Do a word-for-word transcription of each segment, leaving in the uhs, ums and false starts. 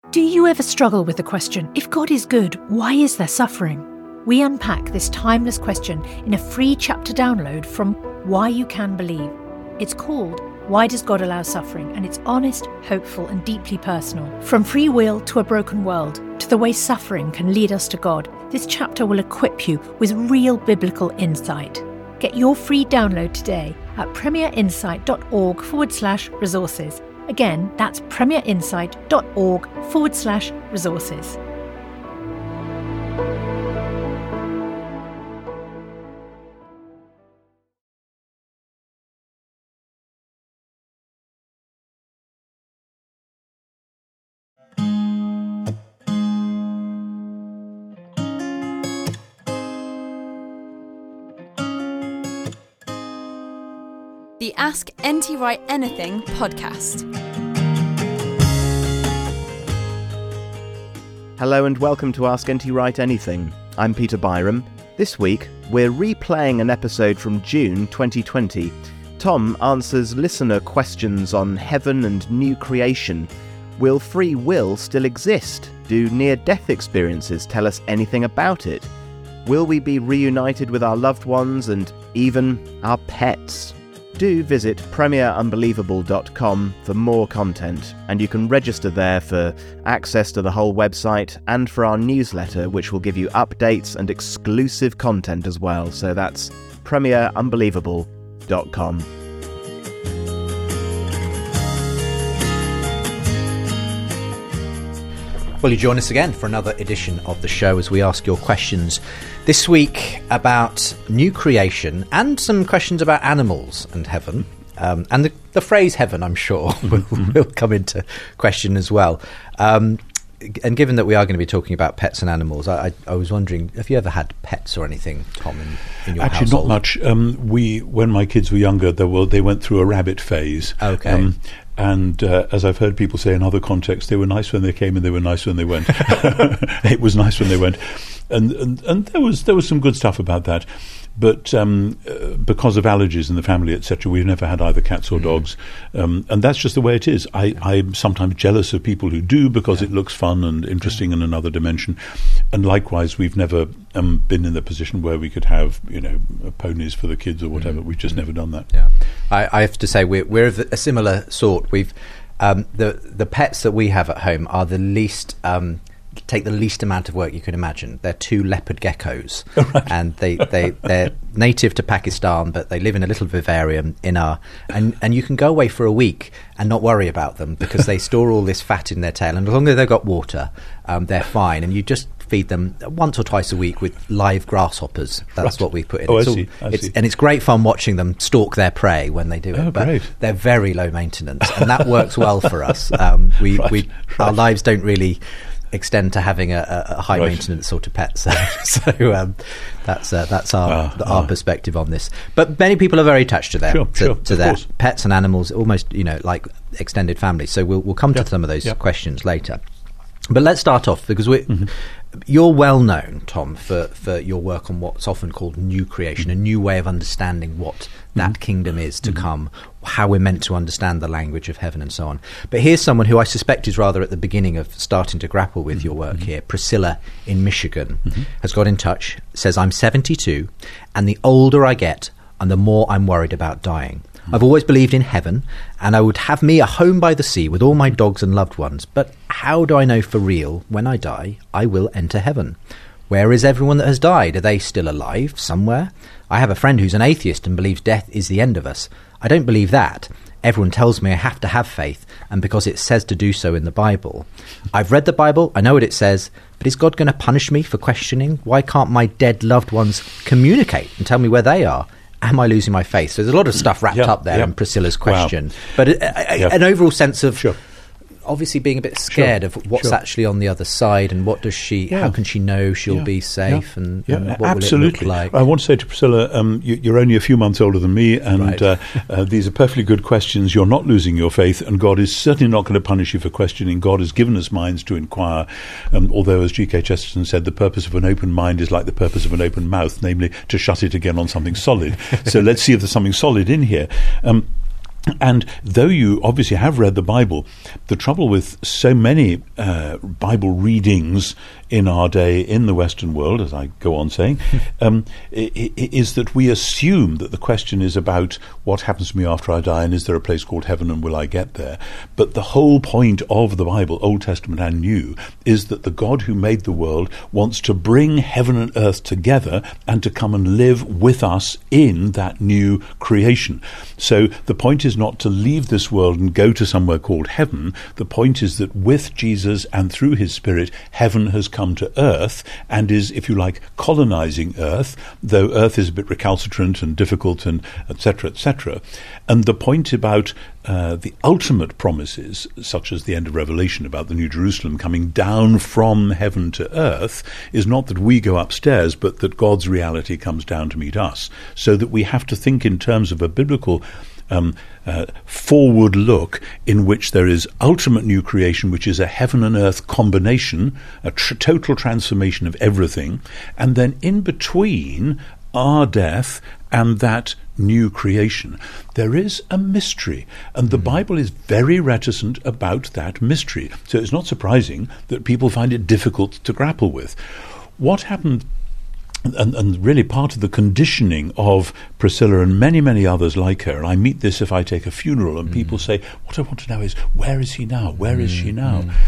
Do you ever struggle with the question, if God is good, why is there suffering? We unpack this timeless question in a free chapter download from Why You Can Believe. It's called Why Does God Allow Suffering? And it's honest, hopeful and deeply personal. From free will to a broken world, to the way suffering can lead us to God, this chapter will equip you with real biblical insight. Get your free download today at premierinsight.org forward slash resources. Again, that's premierinsight.org forward slash resources. The Ask N T Wright Anything podcast. Hello and welcome to Ask N T Wright Anything. I'm Peter Byram. This week, we're replaying an episode from June twenty twenty. Tom answers listener questions on heaven and new creation. Will free will still exist? Do near-death experiences tell us anything about it? Will we be reunited with our loved ones and even our pets? Do visit premier unbelievable dot com for more content, and you can register there for access to the whole website and for our newsletter, which will give you updates and exclusive content as well. So that's premier unbelievable dot com. Well, you join us again for another edition of the show as we ask your questions this week about new creation and some questions about animals and heaven. Um, and the, the phrase heaven, I'm sure, will, will come into question as well. Um, and given that we are going to be talking about pets and animals, I, I, I was wondering, have you ever had pets or anything, Tom, in, in your Actually, household? not much. Um, we, when my kids were younger, they, were, they went through a rabbit phase. Okay. Um, And uh, as I've heard people say in other contexts, they were nice when they came and they were nice when they went. It was nice when they went. And, and and there was there was some good stuff about that. But um, uh, because of allergies in the family, et cetera, we've never had either cats or dogs. Um, and that's just the way it is. I, I'm sometimes jealous of people who do because yeah. it looks fun and interesting yeah. in another dimension. And likewise, we've never um, been in the position where we could have, you know, ponies for the kids or whatever. Mm-hmm. We've just never done that. Yeah, I, I have to say we're, we're of a similar sort. We've um, the the pets that we have at home are the least... Um, take the least amount of work you can imagine. They're two leopard geckos, right. and they, they, they're native to Pakistan, but they live in a little vivarium in our... And, and you can go away for a week and not worry about them because they store all this fat in their tail, and as long as they've got water, um, they're fine. And you just feed them once or twice a week with live grasshoppers. That's right. what we put in. Oh, it's I all, see. I it's, see. And it's great fun watching them stalk their prey when they do it. Oh, but great. They're very low maintenance, and that works well for us. Um, we, right. we, right. Our lives don't really extend to having a, a high right. maintenance sort of pet, so, so um, that's uh, that's our uh, our uh. perspective on this. But many people are very attached to their sure, to, sure, to their course. pets and animals, almost you know like extended family. So we'll we'll come to yep. some of those yep. questions later. But let's start off because we mm-hmm. you're well known, Tom, for, for your work on what's often called new creation, mm-hmm. a new way of understanding what that mm-hmm. kingdom is to mm-hmm. come, how we're meant to understand the language of heaven and so on. But here's someone who I suspect is rather at the beginning of starting to grapple with mm-hmm. your work mm-hmm. here. Priscilla in Michigan mm-hmm. has got in touch, says, I'm seventy-two, and the older I get, and the more I'm worried about dying. I've always believed in heaven, and I would have me a home by the sea with all my dogs and loved ones. But how do I know for real, when I die, I will enter heaven? Where is everyone that has died? Are they still alive somewhere? I have a friend who's an atheist and believes death is the end of us. I don't believe that. Everyone tells me I have to have faith, and because it says to do so in the Bible. I've read the Bible, I know what it says, but is God going to punish me for questioning? Why can't my dead loved ones communicate and tell me where they are? Am I losing my faith? So there's a lot of stuff wrapped yep, up there yep. in Priscilla's question. Wow. But a, a, yep. an overall sense of sure. obviously being a bit scared sure. of what's sure. actually on the other side, and what does she, yeah. how can she know she'll yeah. be safe, yeah. and, yeah. and what Absolutely. will it look like? I want to say to Priscilla, um, you, you're only a few months older than me, and right. uh, uh, these are perfectly good questions. You're not losing your faith, and God is certainly not going to punish you for questioning. God has given us minds to inquire, um, although, as G K Chesterton said, the purpose of an open mind is like the purpose of an open mouth, namely to shut it again on something solid. So let's see if there's something solid in here. Um, And though you obviously have read the Bible, the trouble with so many uh, Bible readings in our day in the Western world, as I go on saying, um, is that we assume that the question is about what happens to me after I die and is there a place called heaven and will I get there? But the whole point of the Bible, Old Testament and New, is that the God who made the world wants to bring heaven and earth together and to come and live with us in that new creation. So the point is not to leave this world and go to somewhere called heaven. The point is that with Jesus and through his Spirit, heaven has come to earth and is, if you like, colonizing earth, though earth is a bit recalcitrant and difficult and et cetera, et cetera. And the point about uh, the ultimate promises, such as the end of Revelation about the New Jerusalem coming down from heaven to earth, is not that we go upstairs, but that God's reality comes down to meet us. So that we have to think in terms of a biblical Um, uh, forward look in which there is ultimate new creation, which is a heaven and earth combination, a tr- total transformation of everything, and then in between our death and that new creation, there is a mystery, and the Bible is very reticent about that mystery. So it's not surprising that people find it difficult to grapple with. What happened And, and really part of the conditioning of Priscilla and many, many others like her, and I meet this if I take a funeral and mm. people say, what I want to know is, where is he now? Where mm. is she now? Mm.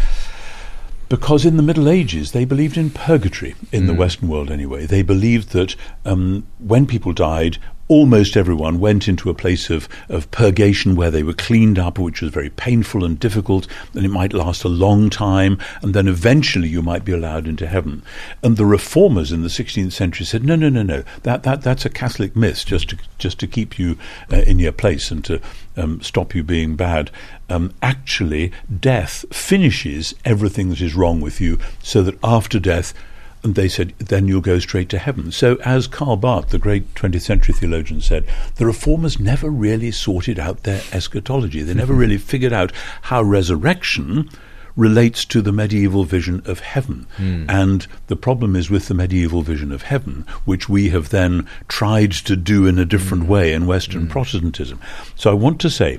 Because in the Middle Ages, they believed in purgatory, in mm. the Western world anyway. They believed that um, when people died, almost everyone went into a place of, of purgation where they were cleaned up, which was very painful and difficult, and it might last a long time, and then eventually you might be allowed into heaven. And the reformers in the sixteenth century said, no, no, no, no, that, that, that's a Catholic myth, just to, just to keep you uh, in your place and to um, stop you being bad. Um, actually, death finishes everything that is wrong with you, so that after death, and they said, then you'll go straight to heaven. So as Karl Barth, the great twentieth century theologian, said, the reformers never really sorted out their eschatology. They never really figured out how resurrection relates to the medieval vision of heaven. Mm. And the problem is with the medieval vision of heaven, which we have then tried to do in a different mm. way in Western mm. Protestantism. So I want to say,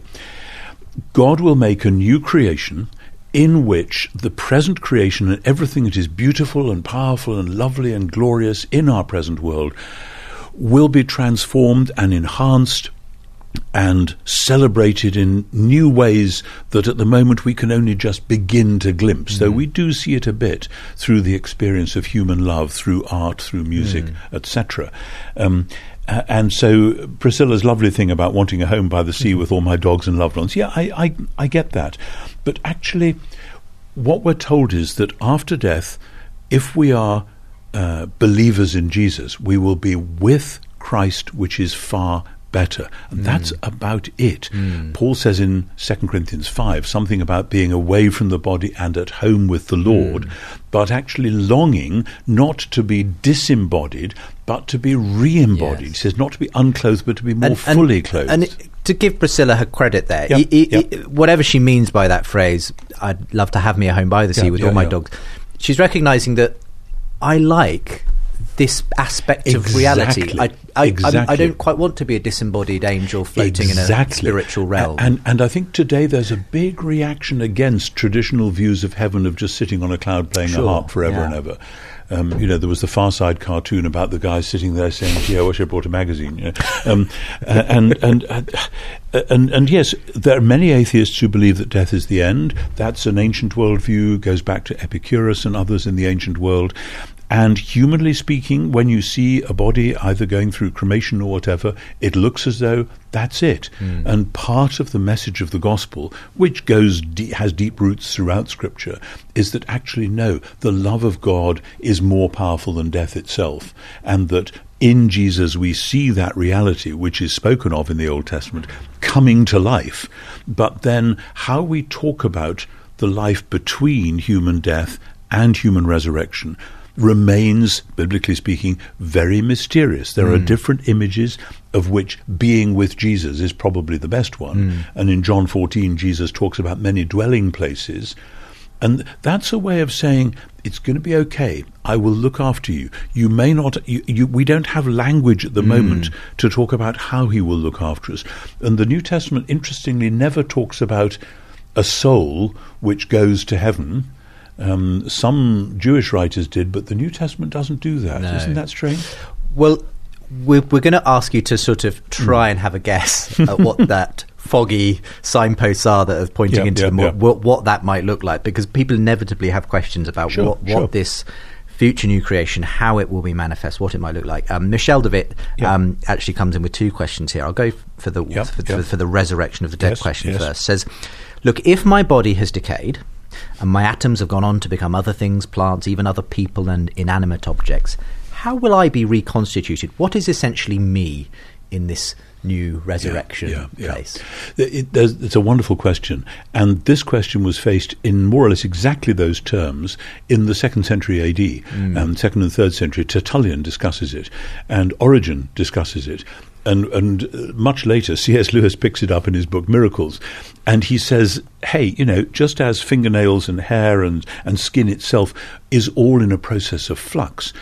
God will make a new creation in which the present creation and everything that is beautiful and powerful and lovely and glorious in our present world will be transformed and enhanced and celebrated in new ways that at the moment we can only just begin to glimpse, mm-hmm. though we do see it a bit through the experience of human love, through art, through music, mm. et cetera. Um, Uh, and so Priscilla's lovely thing about wanting a home by the sea mm-hmm. with all my dogs and loved ones, yeah, I, I, I get that. But actually, what we're told is that after death, if we are uh, believers in Jesus, we will be with Christ, which is far better. And mm. that's about it. Mm. Paul says in Second Corinthians five something about being away from the body and at home with the Lord, mm. but actually longing not to be disembodied, but to be re-embodied. Yes. He says not to be unclothed, but to be more and, fully and, clothed. And it, to give Priscilla her credit there, yep, he, he, yep. whatever she means by that phrase, I'd love to have me a home by the sea yeah, with yeah, all my yeah. dogs, she's recognising that I like this aspect exactly. of reality. I, I, exactly. I don't quite want to be a disembodied angel floating exactly. in a spiritual realm. And, and I think today there's a big reaction against traditional views of heaven of just sitting on a cloud playing sure. a harp forever yeah. and ever. Um, you know, there was the Far Side cartoon about the guy sitting there saying, gee, I wish I brought a magazine. You know? um, and, and, and, and, and yes, there are many atheists who believe that death is the end. That's an ancient worldview, goes back to Epicurus and others in the ancient world. And humanly speaking, when you see a body either going through cremation or whatever, it looks as though that's it. Mm. And part of the message of the gospel, which goes de- has deep roots throughout Scripture, is that actually, no, the love of God is more powerful than death itself. And that in Jesus we see that reality, which is spoken of in the Old Testament, coming to life. But then how we talk about the life between human death and human resurrection remains, biblically speaking, very mysterious. There mm. are different images, of which being with Jesus is probably the best one. Mm. And in John fourteen, Jesus talks about many dwelling places. And that's a way of saying, it's going to be okay. I will look after you. You may not, you, you, we don't have language at the mm. moment to talk about how he will look after us. And the New Testament, interestingly, never talks about a soul which goes to heaven. Um, some Jewish writers did, but the New Testament doesn't do that. No. Isn't that strange? Well, we're, we're going to ask you to sort of try mm. and have a guess at what that foggy signposts are that are pointing yeah, into yeah, the more, yeah. what, what that might look like, because people inevitably have questions about sure, what, what sure. this future new creation, how it will be manifest, what it might look like. Um, Michelle DeWitt yeah. um, actually comes in with two questions here. I'll go for the yep, for, yep. for, for the resurrection of the dead yes, question yes. first. Says, look, if my body has decayed and my atoms have gone on to become other things, plants, even other people and inanimate objects, how will I be reconstituted? What is essentially me in this new resurrection yeah, yeah, place? Yeah. It, it, it's a wonderful question, and this question was faced in more or less exactly those terms in the second century A D, mm. and second and third century. Tertullian discusses it, and Origen discusses it. And, and much later, C S Lewis picks it up in his book Miracles, and he says, hey, you know, just as fingernails and hair and, and skin itself is all in a process of flux,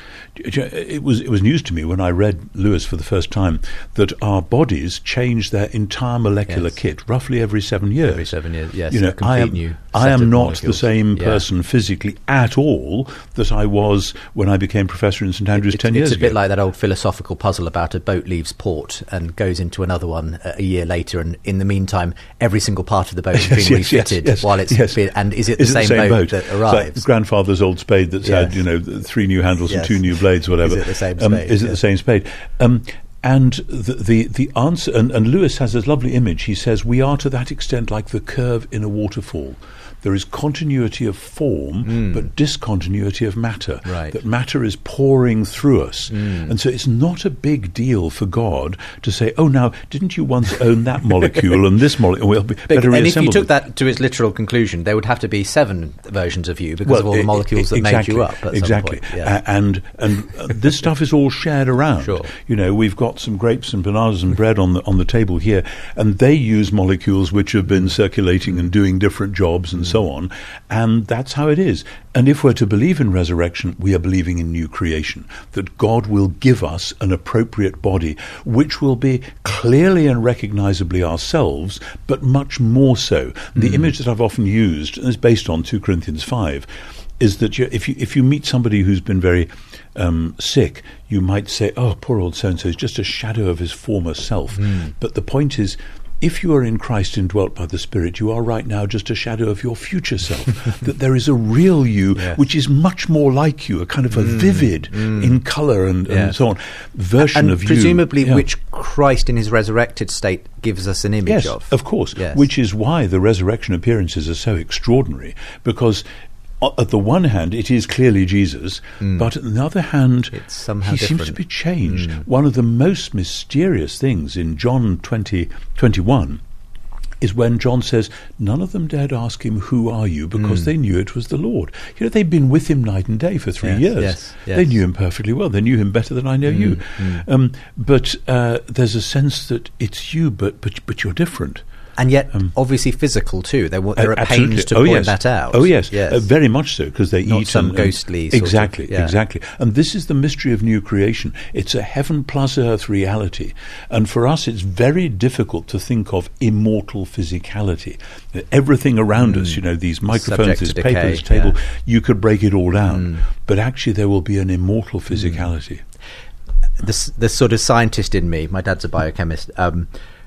it was it was news to me when I read Lewis for the first time that our bodies change their entire molecular yes. kit roughly every seven years. Every seven years, yes. You know, I am, new I am not molecules. the same yeah. person physically at all that I was when I became professor in St Andrews it, ten it's years ago. It's a bit ago. like that old philosophical puzzle about a boat leaves port and goes into another one a year later, and in the meantime, every single part of the boat has yes, been yes, refitted yes, while it's yes. been, and is it the, is same, it the same boat, boat that arrives? Like grandfather's old spade that's yes. had, you know, three new handles yes. and two new blades, whatever. Is it the same um, spade? Is it yes. the same spade? Um, and the, the the answer, and, and Lewis has this lovely image. He says, we are to that extent like the curve in a waterfall. There is continuity of form, mm. but discontinuity of matter. Right. That matter is pouring through us. Mm. And so it's not a big deal for God to say, oh, now, didn't you once own that molecule and this molecule? We'll be But, better and if you reassemble took it. that to its literal conclusion, there would have to be seven versions of you because well, of all the molecules that exactly, made you up at exactly. some point. Yeah. Uh, and and uh, this stuff is all shared around. Sure. You know, we've got some grapes and bananas and bread on the on the table here, and they use molecules which have been circulating and doing different jobs and mm. so on. And that's how it is. And if we're to believe in resurrection, we are believing in new creation, that God will give us an appropriate body, which will be clearly and recognizably ourselves, but much more so. Mm. The image that I've often used, and is based on two Corinthians five, is that you, if you if you meet somebody who's been very um, sick, you might say, oh, poor old so-and-so is just a shadow of his former self. Mm. But the point is, if you are in Christ indwelt by the Spirit, you are right now just a shadow of your future self. That there is a real you, yes. which is much more like you, a kind of a mm, vivid, mm. in colour and, and yes. so on, version and of presumably you. Presumably which Christ in his resurrected state gives us an image yes, of. Of course, yes. which is why the resurrection appearances are so extraordinary, because at the one hand, it is clearly Jesus, mm. but at the other hand, it's somehow he different. seems to be changed. Mm. One of the most mysterious things in John twenty, twenty-one is when John says, none of them dared ask him, who are you? Because mm. they knew it was the Lord. You know, they'd been with him night and day for three yes, years. Yes, yes. They knew him perfectly well. They knew him better than I know mm. you. Mm. Um, but uh, there's a sense that it's you, but but, but you're different. And yet, um, obviously physical too. There, there are absolutely. pains to oh, point yes. that out. Oh yes, yes. Uh, very much so, because they Not eat some and, ghostly. And sort exactly, of, yeah. exactly. And this is the mystery of new creation. It's a heaven plus earth reality, and for us, it's very difficult to think of immortal physicality. Everything around mm. us, you know, these microphones, Subject this to paper, decay, this table, yeah. you could break it all down, mm. but actually, there will be an immortal physicality. Mm. The the sort of scientist in me, my dad's a biochemist. Um,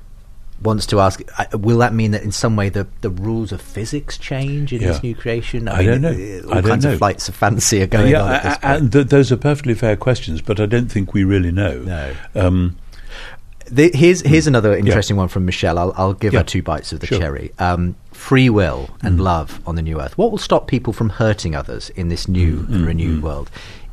wants to ask, uh, will that mean that in some way the, the rules of physics change in yeah. this new creation? I, I mean, don't know. Uh, all I don't kinds know. of flights of fancy are going uh, yeah, on at this point. And th- those are perfectly fair questions, but I don't think we really know. No. Um, the, here's here's another interesting yeah. one from Michelle. I'll, I'll give yeah. her two bites of the sure. cherry. Um, free will and mm. love on the new earth. What will stop people from hurting others in this new mm, and mm, renewed mm. world?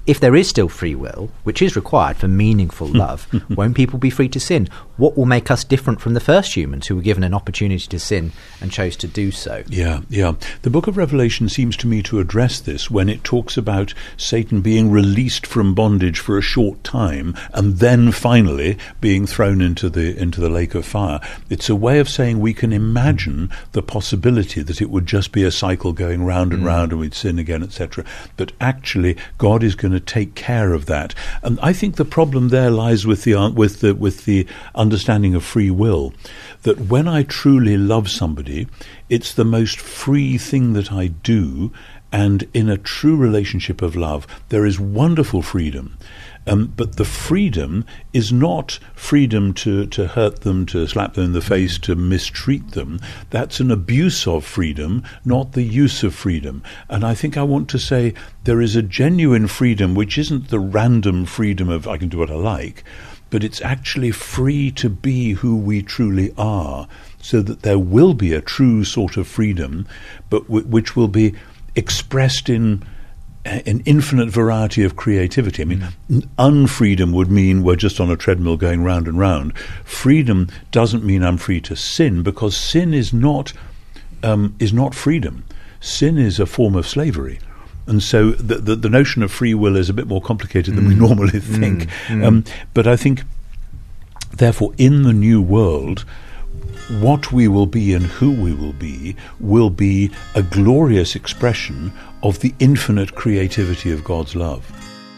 if there is still free will, which is required for meaningful love, won't people be free to sin? What will make us different from the first humans who were given an opportunity to sin and chose to do so? Yeah, yeah. The book of Revelation seems to me to address this when it talks about Satan being released from bondage for a short time and then finally being thrown into the into the lake of fire. It's a way of saying we can imagine the possibility that it would just be a cycle going round and mm. round and we'd sin again, et cetera. But actually, God is going to take care of that. And I think the problem there lies with the with the with the understanding of free will. That when I truly love somebody, it's the most free thing that I do. And in a true relationship of love, there is wonderful freedom. Um, but the freedom is not freedom to, to hurt them, to slap them in the face, to mistreat them. That's an abuse of freedom, not the use of freedom. And I think I want to say there is a genuine freedom which isn't the random freedom of I can do what I like, but it's actually free to be who we truly are, so that there will be a true sort of freedom, but w- which will be expressed in an infinite variety of creativity. I mean, mm. unfreedom would mean we're just on a treadmill going round and round. Freedom doesn't mean I'm free to sin, because sin is not um, is not freedom. Sin is a form of slavery. And so the, the, the notion of free will is a bit more complicated than mm. we normally think. Mm. Mm. Um, but I think, therefore, in the new world, what we will be and who we will be will be a glorious expression of the infinite creativity of God's love.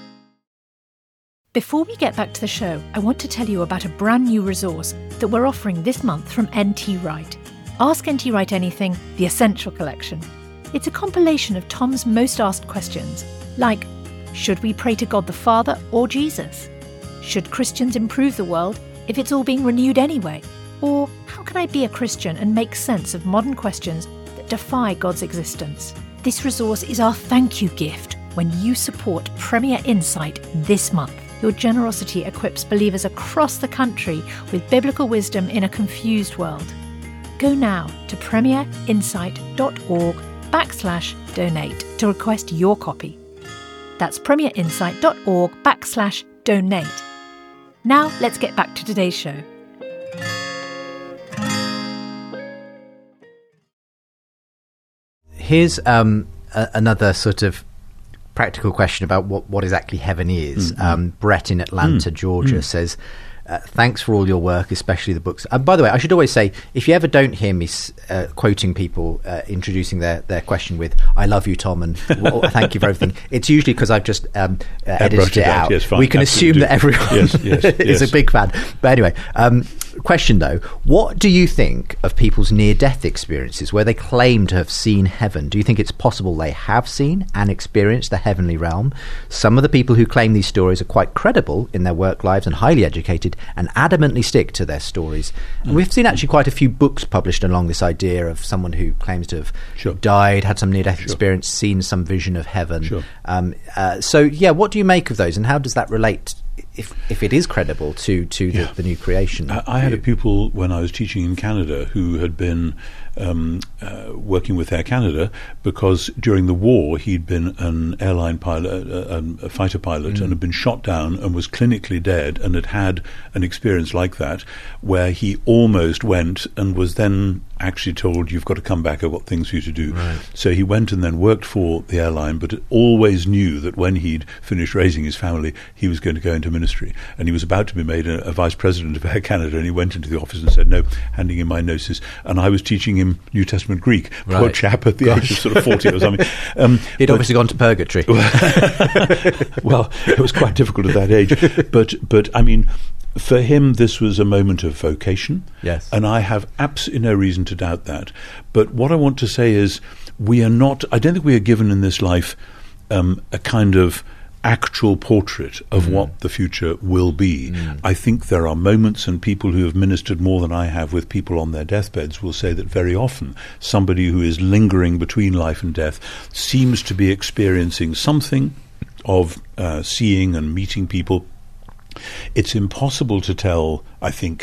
Before we get back to the show, I want to tell you about a brand new resource that we're offering this month from N T Wright. Ask N T Wright Anything, the Essential Collection. It's a compilation of Tom's most asked questions, like, should we pray to God the Father or Jesus? Should Christians improve the world if it's all being renewed anyway? Or how can I be a Christian and make sense of modern questions that defy God's existence? This resource is our thank you gift when you support Premier Insight this month. Your generosity equips believers across the country with biblical wisdom in a confused world. Go now to premierinsight.org backslash donate to request your copy. That's premierinsight.org backslash donate. Now let's get back to today's show. Here's um, a- another sort of practical question about what, what exactly heaven is. Mm-hmm. Um, Brett in Atlanta, mm-hmm. Georgia, mm-hmm. says, uh, thanks for all your work, especially the books. And by the way, I should always say, if you ever don't hear me uh, quoting people, uh, introducing their, their question with, I love you, Tom, and well, thank you for everything, it's usually because I've just um, uh, edited it out. Yes, we can Absolutely. assume that everyone yes, yes, is yes. a big fan. But anyway, um, question though, what do you think of people's near-death experiences where they claim to have seen heaven? Do you think it's possible they have seen and experienced the heavenly realm? Some of the people who claim these stories are quite credible in their work lives and highly educated and adamantly stick to their stories. And we've seen actually quite a few books published along this idea of someone who claims to have sure. died, had some near-death sure. experience, seen some vision of heaven. Sure. Um, uh, so, yeah, what do you make of those, and how does that relate, if if it is credible, to, to yeah. the, the new creation? I, I had a pupil when I was teaching in Canada who had been um, uh, working with Air Canada because during the war he'd been an airline pilot, a, a fighter pilot, mm. and had been shot down and was clinically dead, and had had an experience like that where he almost went and was then actually told, you've got to come back, I've got things for you to do. Right. So he went and then worked for the airline, but always knew that when he'd finished raising his family, he was going to go into ministry. And he was about to be made a, a vice president of Air Canada, and he went into the office and said, no, handing in my notices. And I was teaching him New Testament Greek. Right. Poor chap at the Gosh. age of sort of forty or something. Um, He'd but, obviously gone to purgatory. Well, it was quite difficult at that age. But, but I mean, for him, this was a moment of vocation. Yes. And I have absolutely no reason to doubt that. But what I want to say is, we are not, I don't think we are given in this life um, a kind of actual portrait of mm. what the future will be. Mm. I think there are moments, and people who have ministered more than I have with people on their deathbeds will say that very often somebody who is lingering between life and death seems to be experiencing something of uh, seeing and meeting people. It's impossible to tell, I think,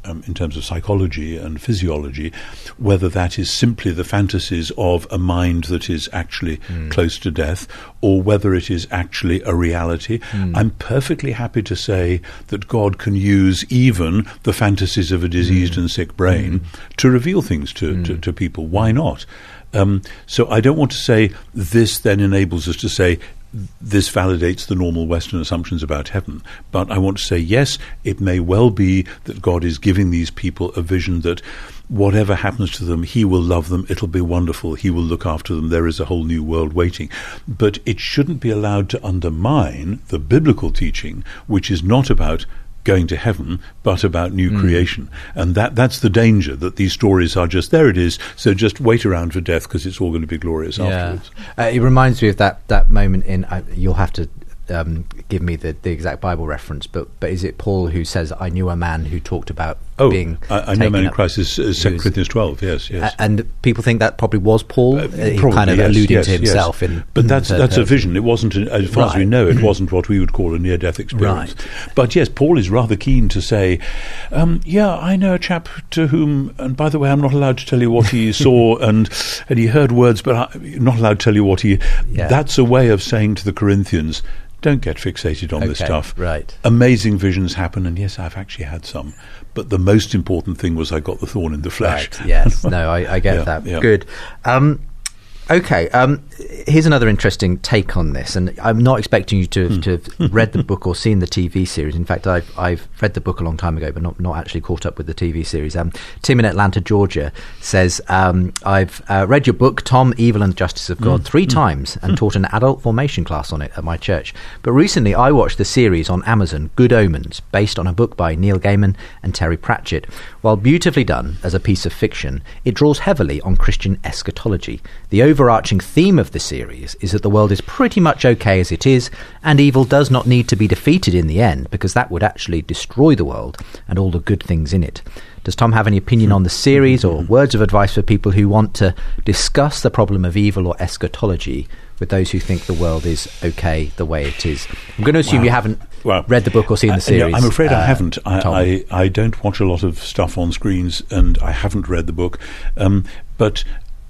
um, in terms of psychology and physiology, whether that is simply the fantasies of a mind that is actually mm. close to death, or whether it is actually a reality. Mm. I'm perfectly happy to say that God can use even the fantasies of a diseased mm. and sick brain mm. to reveal things to, mm. to, to people. Why not? Um, so I don't want to say this then enables us to say this validates the normal Western assumptions about heaven. But I want to say, yes, it may well be that God is giving these people a vision that whatever happens to them, he will love them, it'll be wonderful, he will look after them, there is a whole new world waiting. But it shouldn't be allowed to undermine the biblical teaching, which is not about going to heaven, but about new mm. creation. And that that's the danger, that these stories are just, there it is, so just wait around for death because it's all going to be glorious yeah. afterwards. Uh, it reminds me of that, that moment in, uh, you'll have to um, give me the, the exact Bible reference, but but is it Paul who says, I knew a man who talked about oh, being I, I know a man in Christ is uh, Second Corinthians twelve, yes, yes. And people think that probably was Paul, uh, probably, kind of yes, alluding yes, to himself. Yes. in But that's that's person. a vision. It wasn't, a, as far right. as we know, it wasn't what we would call a near-death experience. Right. But yes, Paul is rather keen to say, um, yeah, I know a chap to whom, and by the way, I'm not allowed to tell you what he saw, and and he heard words, but I'm not allowed to tell you what he... Yeah. That's a way of saying to the Corinthians, don't get fixated on okay, this stuff. Right. Amazing visions happen, and yes, I've actually had some. But the most important thing was I got the thorn in the flesh. Right, yes, no, I, I get yeah, that. Yeah. Good. Um, okay, um, here's another interesting take on this, and I'm not expecting you to, to have read the book or seen the T V series. In fact, I've, I've read the book a long time ago, but not, not actually caught up with the T V series. Um, Tim in Atlanta, Georgia, says, um, I've uh, read your book, Tom, Evil and the Justice of God, mm. three mm. times and taught an adult formation class on it at my church. But recently I watched the series on Amazon, Good Omens, based on a book by Neil Gaiman and Terry Pratchett. While beautifully done as a piece of fiction, it draws heavily on Christian eschatology. The overarching theme of the series is that the world is pretty much okay as it is, and evil does not need to be defeated in the end, because that would actually destroy the world and all the good things in it. Does Tom have any opinion on the series or words of advice for people who want to discuss the problem of evil or eschatology with those who think the world is okay the way it is? I'm going to assume wow. you haven't well, read the book or seen the uh, series. No, I'm afraid uh, I haven't. I, I, I don't watch a lot of stuff on screens, and I haven't read the book. Um, but...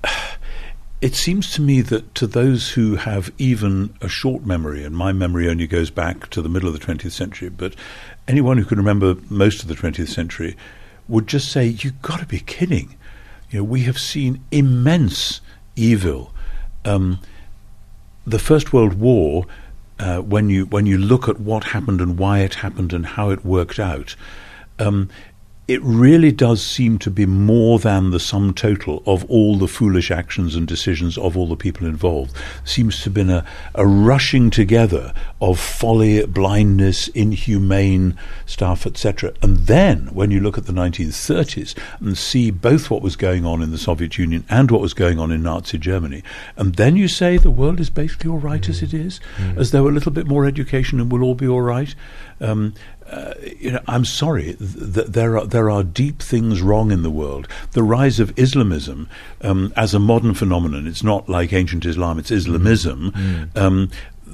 It seems to me that to those who have even a short memory, and my memory only goes back to the middle of the twentieth century, but anyone who can remember most of the twentieth century would just say, you've got to be kidding. You know, we have seen immense evil. Um, the First World War, uh, when you when you look at what happened and why it happened and how it worked out, um, it really does seem to be more than the sum total of all the foolish actions and decisions of all the people involved. Seems to have been a, a rushing together of folly, blindness, inhumane stuff, et cetera. And then, when you look at the nineteen thirties and see both what was going on in the Soviet Union and what was going on in Nazi Germany, and then you say the world is basically all right mm. as it is, mm. as though a little bit more education and we'll all be all right. Um, Uh, you know, I'm sorry. Th- there are there are deep things wrong in the world. The rise of Islamism um, as a modern phenomenon. It's not like ancient Islam. It's Islamism. Mm. Um,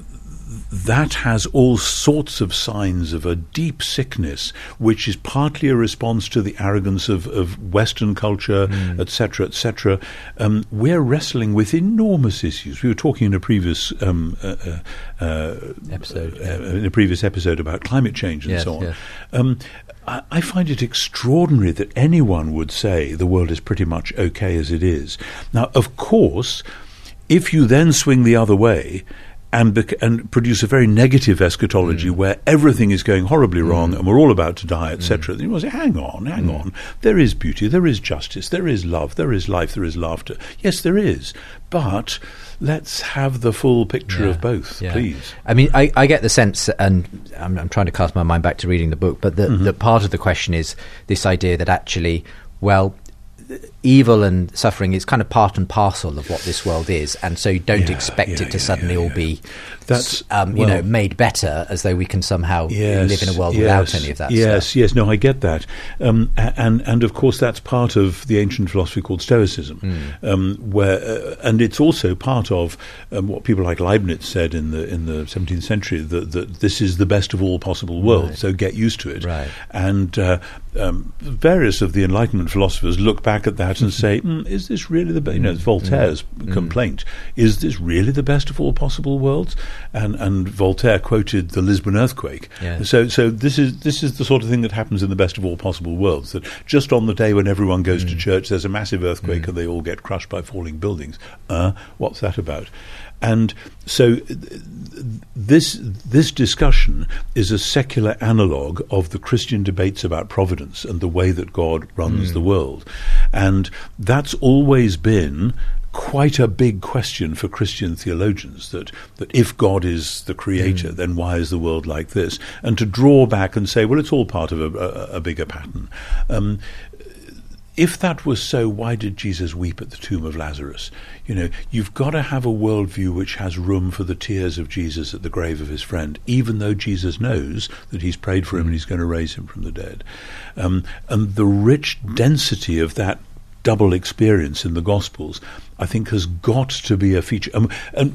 that has all sorts of signs of a deep sickness, which is partly a response to the arrogance of, of Western culture, mm. et cetera, et cetera. Um, we're wrestling with enormous issues. We were talking in a previous um, uh, uh, episode, uh, in a previous episode about climate change and yes, so on. Yes. Um, I, I find it extraordinary that anyone would say the world is pretty much okay as it is. Now, of course, if you then swing the other way, And, bec- and produce a very negative eschatology mm. where everything is going horribly wrong mm. and we're all about to die, et cetera. Mm. Then you will say, hang on, hang mm. on. There is beauty, there is justice, there is love, there is life, there is laughter. Yes, there is. But let's have the full picture yeah. of both, yeah. please. I mean, I, I get the sense, and I'm, I'm trying to cast my mind back to reading the book, but the, mm-hmm. the part of the question is this idea that actually, well, evil and suffering is kind of part and parcel of what this world is, and so you don't yeah, expect yeah, it to yeah, suddenly yeah, all yeah. be that's um, well, you know made better, as though we can somehow yes, live in a world yes, without any of that yes stuff. yes no I get that, um, and and of course that's part of the ancient philosophy called Stoicism, mm. um, where uh, and it's also part of um, what people like Leibniz said in the in the seventeenth century, that, that this is the best of all possible worlds, right. so get used to it, right. and uh, um, various of the Enlightenment philosophers look back at that and say, mm, is this really the best? You know, it's Voltaire's mm. complaint. Is this really the best of all possible worlds? And and Voltaire quoted the Lisbon earthquake. Yeah. So so this is this is the sort of thing that happens in the best of all possible worlds, that just on the day when everyone goes mm. to church, there's a massive earthquake mm. and they all get crushed by falling buildings. Uh, what's that about? And so th- this this discussion is a secular analogue of the Christian debates about providence and the way that God runs mm. the world. And that's always been quite a big question for Christian theologians, that, that if God is the creator, mm. then why is the world like this? And to draw back and say, well, it's all part of a, a, a bigger pattern. Um, If that was so, why did Jesus weep at the tomb of Lazarus? You know, you've got to have a worldview which has room for the tears of Jesus at the grave of his friend, even though Jesus knows that he's prayed for him and he's going to raise him from the dead. Um, and the rich density of that double experience in the Gospels, I think, has got to be a feature. Um, and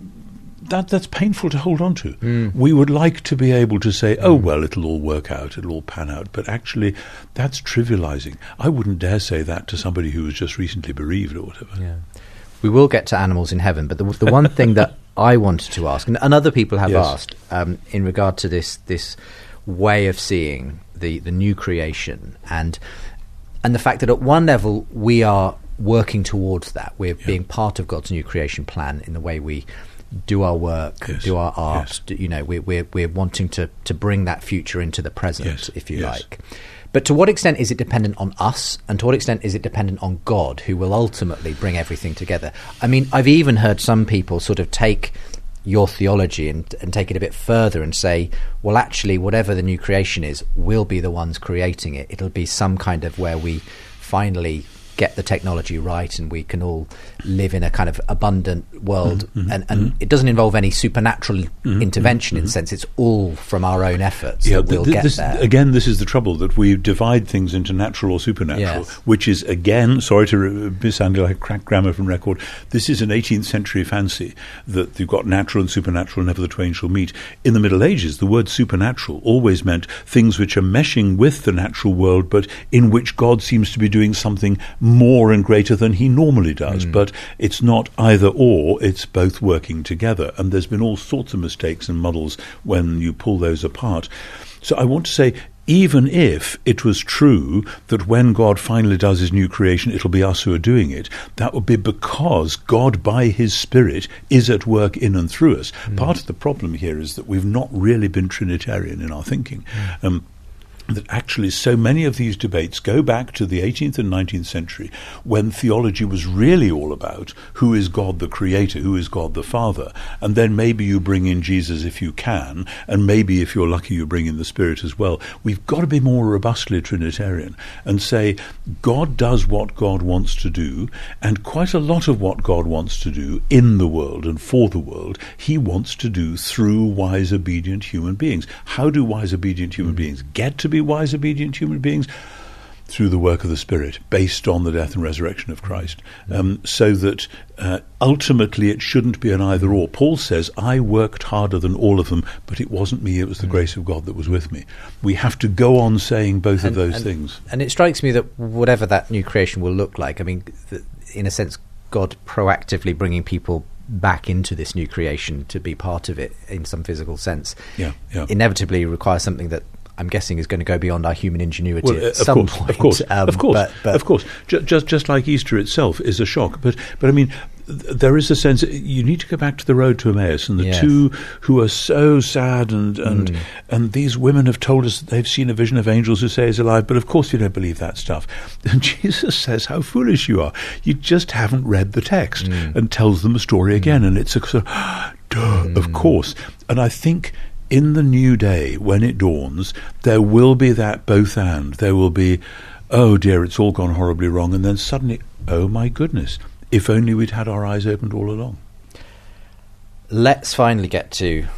That that's painful to hold on to. Mm. We would like to be able to say, oh, well, it'll all work out, it'll all pan out. But actually, that's trivializing. I wouldn't dare say that to somebody who was just recently bereaved or whatever. Yeah. We will get to animals in heaven, but the, the one thing that I wanted to ask, and, and other people have yes. asked, um, in regard to this this way of seeing the, the new creation, and and the fact that at one level we are working towards that. We're yeah. being part of God's new creation plan in the way we do our work, yes. do our art. Yes. Do, you know, we're we're we're wanting to to bring that future into the present, yes. if you yes. like. But to what extent is it dependent on us, and to what extent is it dependent on God, who will ultimately bring everything together? I mean, I've even heard some people sort of take your theology and, and take it a bit further and say, well, actually, whatever the new creation is, we'll be the ones creating it. It'll be some kind of where we finally get the technology right and we can all live in a kind of abundant world, mm-hmm, and, and mm-hmm. it doesn't involve any supernatural mm-hmm, intervention mm-hmm. in the sense it's all from our own efforts yeah, that we'll th- get this, there. Again, this is the trouble, that we divide things into natural or supernatural, yes. which is, again, sorry to re- sound like crack grammar from record, this is an eighteenth century fancy that you've got natural and supernatural, never the twain shall meet. In the Middle Ages, the word supernatural always meant things which are meshing with the natural world, but in which God seems to be doing something more and greater than he normally does. Mm. But it's not either or, it's both working together. And there's been all sorts of mistakes and muddles when you pull those apart. So I want to say, even if it was true that when God finally does his new creation, it'll be us who are doing it, that would be because God, by his Spirit, is at work in and through us. Mm. Part of the problem here is that we've not really been Trinitarian in our thinking. Mm. Um, that actually so many of these debates go back to the eighteenth and nineteenth century, when theology was really all about who is God the Creator, who is God the Father, and then maybe you bring in Jesus if you can, and maybe if you're lucky you bring in the Spirit as well. We've got to be more robustly Trinitarian and say God does what God wants to do, and quite a lot of what God wants to do in the world and for the world, he wants to do through wise, obedient human beings. How do wise, obedient human mm. beings get to be wise, obedient human beings? Through the work of the Spirit, based on the death and resurrection of Christ, um, so that uh, ultimately it shouldn't be an either or. Paul says, I worked harder than all of them, but it wasn't me, it was the mm. grace of God that was with me. We have to go on saying both and, of those and, things. And it strikes me that whatever that new creation will look like, I mean, th- in a sense, God proactively bringing people back into this new creation to be part of it in some physical sense, yeah, yeah. inevitably requires something that I'm guessing is going to go beyond our human ingenuity well, uh, at some course, point. Of course, um, of course, but, but of course. Just, just, just like Easter itself is a shock. But, but I mean, th- there is a sense you need to go back to the road to Emmaus, and the yes. two who are so sad, and and mm. and these women have told us that they've seen a vision of angels who say he's alive. But of course, you don't believe that stuff. And Jesus says, "How foolish you are! You just haven't read the text," mm. and tells them a story mm. again. And it's a sort of, duh, mm. of course. And I think, in the new day, when it dawns, there will be that both and. There will be, oh dear, it's all gone horribly wrong. And then suddenly, oh my goodness, if only we'd had our eyes opened all along. Let's finally get to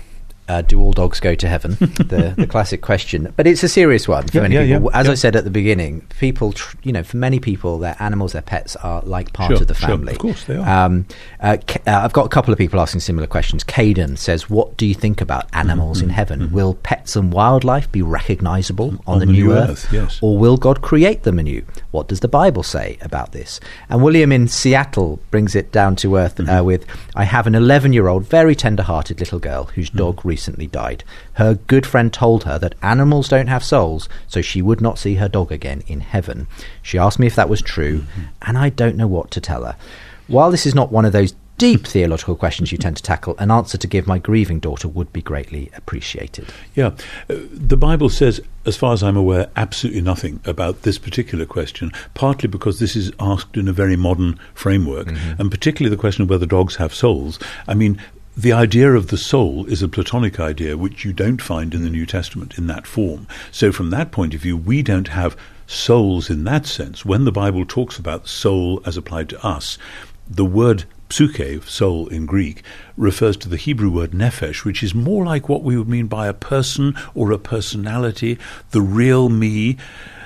Uh, do all dogs go to heaven? the, the classic question. But it's a serious one for yeah, many yeah, people. Yeah, As yeah. I said at the beginning, people, tr- you know, for many people, their animals, their pets are like part Sure, of the sure. family. Of course they are. Um, uh, K- uh, I've got a couple of people asking similar questions. Caden says, what do you think about animals Mm-hmm, in heaven? mm-hmm. Will pets and wildlife be recognisable on, On the, the new new earth? earth, yes. Or will God create them anew? What does the Bible say about this? And William in Seattle brings it down to earth Mm-hmm. uh, with, I have an eleven-year-old, very tender-hearted little girl whose dog Mm-hmm. recently died. Her good friend told her that animals don't have souls, so she would not see her dog again in heaven. She asked me if that was true, Mm-hmm. and I don't know what to tell her. While this is not one of those deep theological questions you tend to tackle, an answer to give my grieving daughter would be greatly appreciated. Yeah. Uh, the Bible says, as far as I'm aware, absolutely nothing about this particular question, partly because this is asked in a very modern framework, mm-hmm. and particularly the question of whether dogs have souls. I mean, the idea of the soul is a Platonic idea which you don't find in the New Testament in that form. So from that point of view, we don't have souls in that sense. When the Bible talks about soul as applied to us, the word psyche, soul in Greek, refers to the Hebrew word nephesh, which is more like what we would mean by a person or a personality, the real me.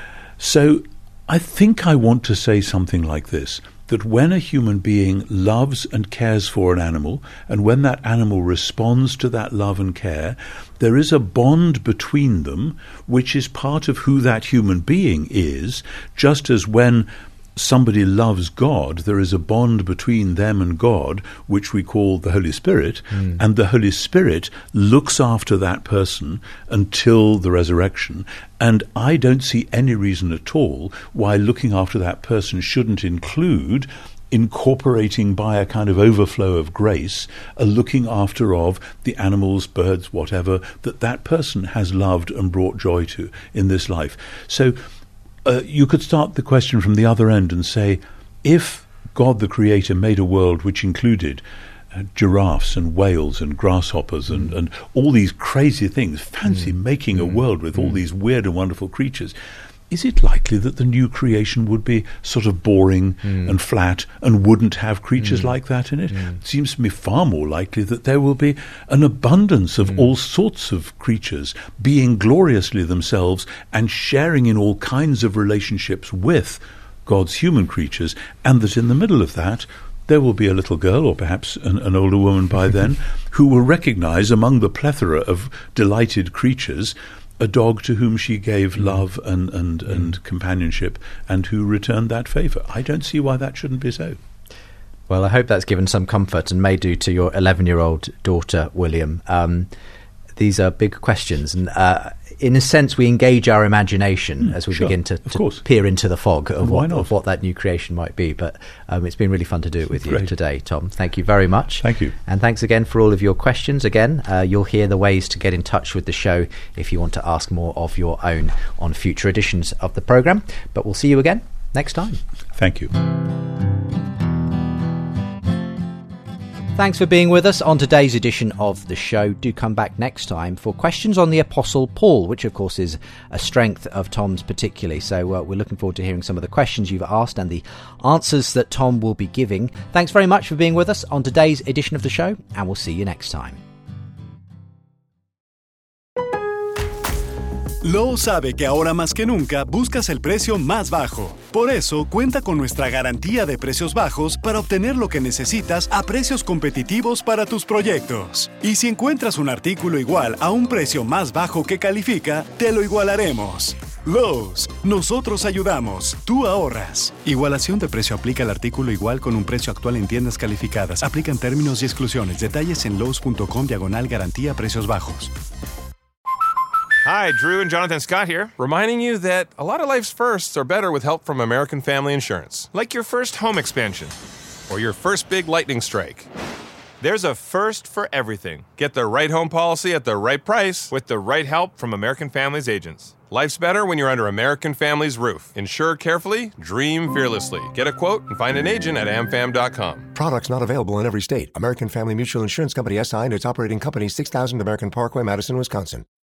So I think I want to say something like this, that when a human being loves and cares for an animal, and when that animal responds to that love and care, there is a bond between them which is part of who that human being is, just as when somebody loves God, there is a bond between them and God, which we call the Holy Spirit, mm. and the Holy Spirit looks after that person until the resurrection. And I don't see any reason at all why looking after that person shouldn't include incorporating by a kind of overflow of grace a looking after of the animals, birds, whatever, that that person has loved and brought joy to in this life. So Uh, you could start the question from the other end and say, if God the Creator made a world which included uh, giraffes and whales and grasshoppers mm. and, and all these crazy things, fancy mm. making mm. a world with mm. all these weird and wonderful creatures, is it likely that the new creation would be sort of boring mm. and flat and wouldn't have creatures mm. like that in it? Mm. It seems to me far more likely that there will be an abundance of mm. all sorts of creatures being gloriously themselves and sharing in all kinds of relationships with God's human creatures, and that in the middle of that there will be a little girl, or perhaps an, an older woman by then, who will recognize among the plethora of delighted creatures a dog to whom she gave mm. love and, and, mm. and companionship, and who returned that favour. I don't see why that shouldn't be so. Well, I hope that's given some comfort and may do to your eleven-year-old daughter, William. Um, these are big questions, and uh, in a sense we engage our imagination mm, as we sure, begin to, of to course. peer into the fog of what, not? of what that new creation might be. But um, it's been really fun to do it with Great. you today, Tom. Thank you very much. Thank you. And thanks again for all of your questions. Again, uh, you'll hear the ways to get in touch with the show if you want to ask more of your own on future editions of the programme. But we'll see you again next time. Thank you. Thanks for being with us on today's edition of the show. Do come back next time for questions on the Apostle Paul, which of course is a strength of Tom's particularly. So uh, we're looking forward to hearing some of the questions you've asked and the answers that Tom will be giving. Thanks very much for being with us on today's edition of the show, and we'll see you next time. Lowe's sabe que ahora más que nunca buscas el precio más bajo. Por eso, cuenta con nuestra garantía de precios bajos para obtener lo que necesitas a precios competitivos para tus proyectos. Y si encuentras un artículo igual a un precio más bajo que califica, te lo igualaremos. Lowe's, nosotros ayudamos, tú ahorras. Igualación de precio aplica al artículo igual con un precio actual en tiendas calificadas. Aplican términos y exclusiones. Detalles en lowes.com diagonal garantía precios bajos. Hi, Drew and Jonathan Scott here, reminding you that a lot of life's firsts are better with help from American Family Insurance. Like your first home expansion or your first big lightning strike. There's a first for everything. Get the right home policy at the right price with the right help from American Family's agents. Life's better when you're under American Family's roof. Insure carefully, dream fearlessly. Get a quote and find an agent at am fam dot com. Products not available in every state. American Family Mutual Insurance Company S I and its operating company, six thousand American Parkway, Madison, Wisconsin.